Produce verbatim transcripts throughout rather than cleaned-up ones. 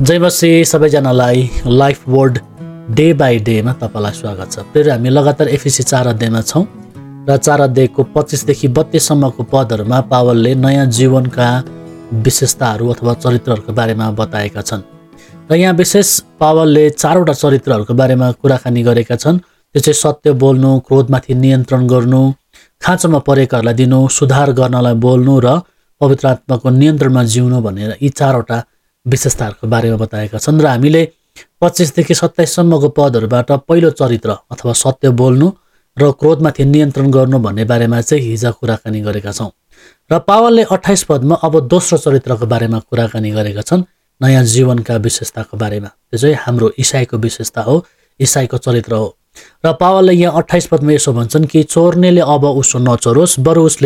जय मसीह सबैजनालाई life word day by डेमा तपाईँलाई स्वागत छ। फेरि हामी लगातार एफिसी चार अध्यायमा छौँ र चार अध्यायको पच्चिसदेखि बत्तीससम्मको पदहरूमा पावलले नयाँ जीवनका विशेषताहरू अथवा चरित्रहरूको बारेमा बताएका छन् र यहाँ विशेष पावलले चारवटा चरित्रहरूको बारेमा कुराकानी गरेका छन्। त्यो चाहिँ सत्य बोल्नु, क्रोधमाथि नियन्त्रण गर्नु, खाँचोमा परेकाहरूलाई दिनु, सुधार गर्नलाई बोल्नु र पवित्र आत्माको नियन्त्रणमा जिउनु भनेर यी चारवटा विशेषताहरूको बारेमा बताएका छन्। र हामीले पच्चिसदेखि सत्ताइससम्मको पदहरूबाट पहिलो चरित्र अथवा सत्य बोल्नु र क्रोधमाथि नियन्त्रण गर्नु भन्ने बारेमा चाहिँ हिजो कुराकानी गरेका छौँ र पावलले अट्ठाइस पदमा अब दोस्रो चरित्रको बारेमा कुराकानी गरेका छन्, नयाँ जीवनका विशेषताको बारेमा। त्यो चाहिँ हाम्रो इसाईको विशेषता हो, इसाईको चरित्र हो। र पावलले यहाँ अट्ठाइस पदमा यसो भन्छन् कि चोर्नेले अब उसो नचोरोस्, बरु उसले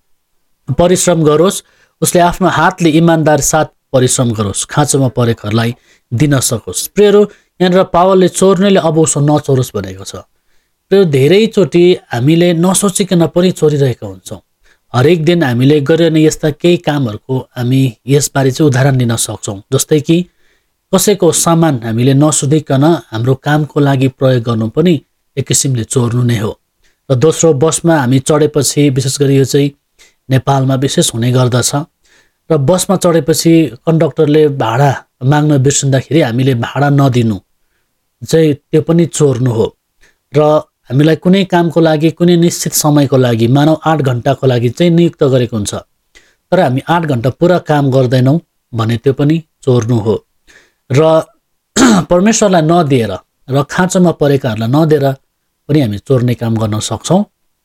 परिश्रम गरोस्, उसले आफ्नो हातले इमान्दार साथ परिश्रम गरोस्, खाँचोमा परेकाहरूलाई दिन सकोस्। प्रियहरू, यहाँनिर पावलले चोर्नेले अब उसो नचोरोस् भनेको छ। प्रिय, धेरैचोटि हामीले नसोचिकन पनि चोरिरहेका हुन्छौँ। हरेक दिन हामीले गरिरहने यस्ता केही कामहरूको हामी यसबारे चाहिँ उदाहरण दिन सक्छौँ। जस्तै कि कसैको सामान हामीले नसोधिकन हाम्रो कामको लागि प्रयोग गर्नु पनि एक किसिमले चोर्नु नै हो। र दोस्रो, बसमा हामी चढेपछि, विशेष गरी यो चाहिँ नेपालमा विशेष हुने गर्दछ, र बसमा चढेपछि कन्डक्टरले भाडा माग्न बिर्सिँदाखेरि हामीले भाडा नदिनु चाहिँ त्यो पनि चोर्नु हो। र हामीलाई कुनै कामको लागि, कुनै निश्चित समयको लागि, मानव आठ घन्टाको लागि चाहिँ नियुक्त गरेको हुन्छ, तर हामी आठ घन्टा पुरा काम गर्दैनौँ भने त्यो पनि चोर्नु हो। र परमेश्वरलाई नदिएर र खाँचोमा परेकाहरूलाई नदिएर पनि हामी चोर्ने काम गर्न सक्छौँ।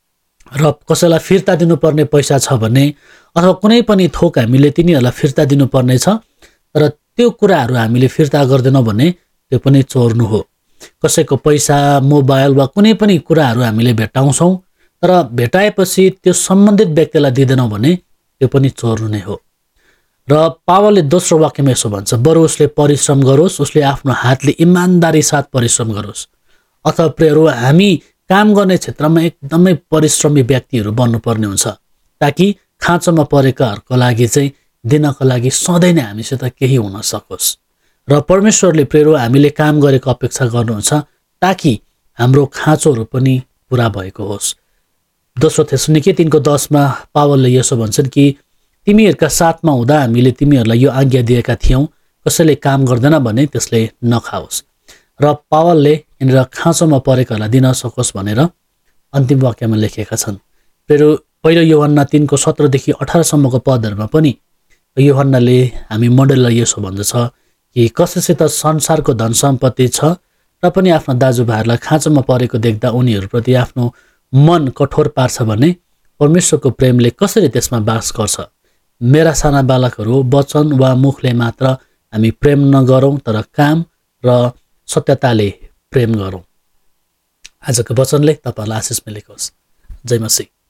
र कसैलाई फिर्ता दिनुपर्ने पैसा छ भने अथवा कुनै पनि थोक हामीले तिनीहरूलाई फिर्ता दिनुपर्ने छ, तर त्यो कुराहरू हामीले फिर्ता गर्दैनौँ भने त्यो पनि चोर्नु हो। कसैको पैसा, मोबाइल वा कुनै पनि कुराहरू हामीले भेटाउँछौँ, तर भेटाएपछि त्यो सम्बन्धित व्यक्तिलाई दिँदैनौँ भने त्यो पनि चोर्नु नै हो। र पावलले दोस्रो वाक्यमा यसो भन्छ, बरु उसले परिश्रम गरोस्, उसले आफ्नो हातले इमान्दारी साथ परिश्रम गरोस्। अथवा प्रियहरू, हामी काम गर्ने क्षेत्रमा एकदमै परिश्रमी व्यक्तिहरू बन्नुपर्ने हुन्छ, ताकि खाँचोमा परेकाहरूको लागि चाहिँ दिनको लागि सधैँ नै हामीसित केही हुन सकोस्। र परमेश्वरले प्रेरो हामीले काम गरेको अपेक्षा गर्नुहुन्छ, ताकि हाम्रो खाँचोहरू पनि पुरा भएको होस्। दोस्रो थेसलोनिके तीनको दसमा पावलले यसो भन्छन् कि तिमीहरूका साथमा हुँदा हामीले तिमीहरूलाई यो आज्ञा दिएका थियौँ, कसैले काम गर्दैन भने त्यसले नखाओस्। र पावलले यहाँनिर खाँचोमा परेकाहरूलाई दिन सकोस् भनेर अन्तिम वाक्यमा लेखेका छन्। फेरि पहिलो यूहन्ना तीनको सत्रदेखि अठारसम्मको पदहरूमा पनि यूहन्नाले हामी मण्डलीलाई यसो भन्दछ कि कसैसित संसारको धन सम्पत्ति छ र पनि आफ्ना दाजुभाइहरूलाई खाँचोमा परेको देख्दा उनीहरूप्रति आफ्नो मन कठोर पार्छ भने परमेश्वरको प्रेमले कसरी त्यसमा बास गर्छ। मेरा साना बालकहरू, वचन वा मुखले मात्र हामी प्रेम नगरौँ, तर काम र सत्यताले प्रेम गरौँ। आजको वचनले तपाईँहरूलाई आशिष मिलेको होस्। जय मसीह।